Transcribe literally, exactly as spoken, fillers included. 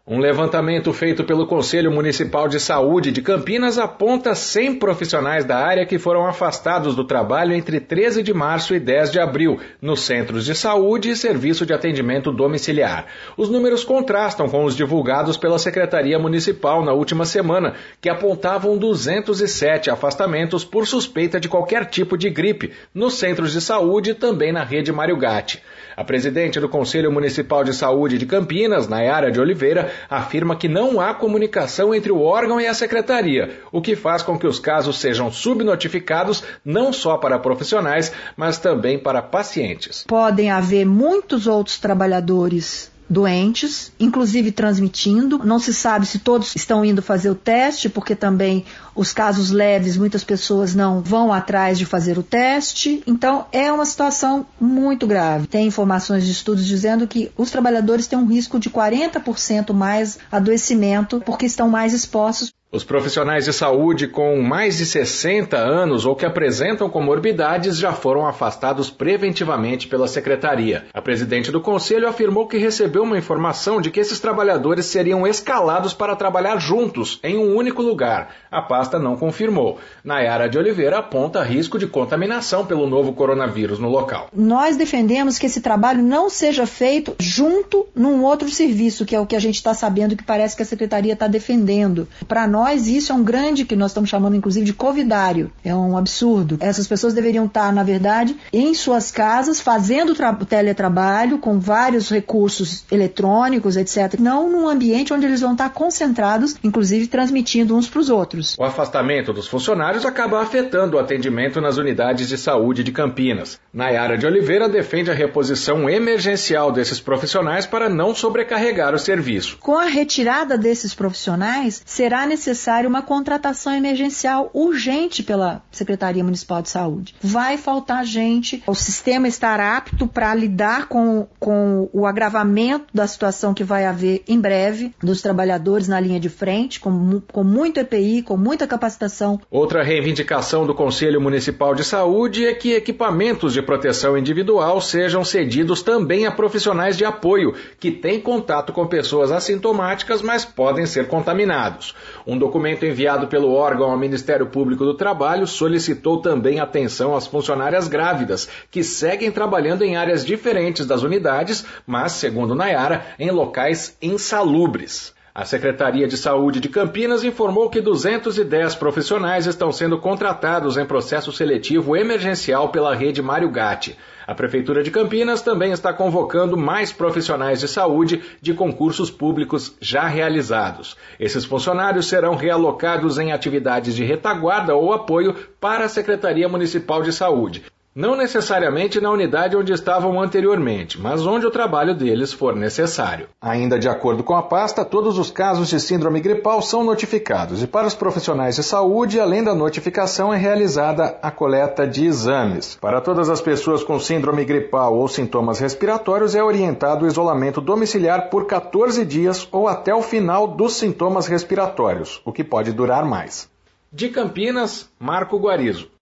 Um levantamento feito pelo Conselho Municipal de Saúde de Campinas aponta cem profissionais da área que foram afastados do trabalho entre treze de março e dez de abril, nos centros de saúde e serviço de atendimento domiciliar. Os números contrastam com os divulgados pela Secretaria Municipal na última semana, que apontavam duzentos e sete afastamentos por suspeita de qualquer tipo de gripe, nos centros de saúde e também na rede Mário Gatti. A presidente do Conselho Municipal de Saúde de Campinas, Nayara de Oliveira, afirma que não há comunicação entre o órgão e a secretaria, o que faz com que os casos sejam subnotificados não só para profissionais, mas também para pacientes. Podem haver muitos outros trabalhadores doentes, inclusive transmitindo. Não se sabe se todos estão indo fazer o teste, porque também os casos leves, muitas pessoas não vão atrás de fazer o teste. Então, é uma situação muito grave. Tem informações de estudos dizendo que os trabalhadores têm um risco de quarenta por cento mais adoecimento, porque estão mais expostos. Os profissionais de saúde com mais de sessenta anos ou que apresentam comorbidades já foram afastados preventivamente pela secretaria. A presidente do conselho afirmou que recebeu uma informação de que esses trabalhadores seriam escalados para trabalhar juntos, em um único lugar. A pasta não confirmou. Nayara de Oliveira aponta risco de contaminação pelo novo coronavírus no local. Nós defendemos que esse trabalho não seja feito junto num outro serviço, que é o que a gente está sabendo que parece que a secretaria está defendendo. Para nós, Nós, isso é um grande, que nós estamos chamando inclusive de covidário. É um absurdo. Essas pessoas deveriam estar, na verdade, em suas casas, fazendo o teletrabalho, com vários recursos eletrônicos, etcétera. Não num ambiente onde eles vão estar concentrados, inclusive transmitindo uns para os outros. O afastamento dos funcionários acaba afetando o atendimento nas unidades de saúde de Campinas. Nayara de Oliveira defende a reposição emergencial desses profissionais para não sobrecarregar o serviço. Com a retirada desses profissionais, será necessário necessário uma contratação emergencial urgente pela Secretaria Municipal de Saúde. Vai faltar gente, o sistema estará apto para lidar com, com o agravamento da situação que vai haver em breve dos trabalhadores na linha de frente, com, com muito E P I, com muita capacitação. Outra reivindicação do Conselho Municipal de Saúde é que equipamentos de proteção individual sejam cedidos também a profissionais de apoio, que têm contato com pessoas assintomáticas, mas podem ser contaminados. Um documento enviado pelo órgão ao Ministério Público do Trabalho solicitou também atenção às funcionárias grávidas, que seguem trabalhando em áreas diferentes das unidades, mas, segundo Nayara, em locais insalubres. A Secretaria de Saúde de Campinas informou que duzentos e dez profissionais estão sendo contratados em processo seletivo emergencial pela rede Mário Gatti. A Prefeitura de Campinas também está convocando mais profissionais de saúde de concursos públicos já realizados. Esses funcionários serão realocados em atividades de retaguarda ou apoio para a Secretaria Municipal de Saúde. Não necessariamente na unidade onde estavam anteriormente, mas onde o trabalho deles for necessário. Ainda de acordo com a pasta, todos os casos de síndrome gripal são notificados e para os profissionais de saúde, além da notificação, é realizada a coleta de exames. Para todas as pessoas com síndrome gripal ou sintomas respiratórios, é orientado o isolamento domiciliar por quatorze dias ou até o final dos sintomas respiratórios, o que pode durar mais. De Campinas, Marco Guarizo.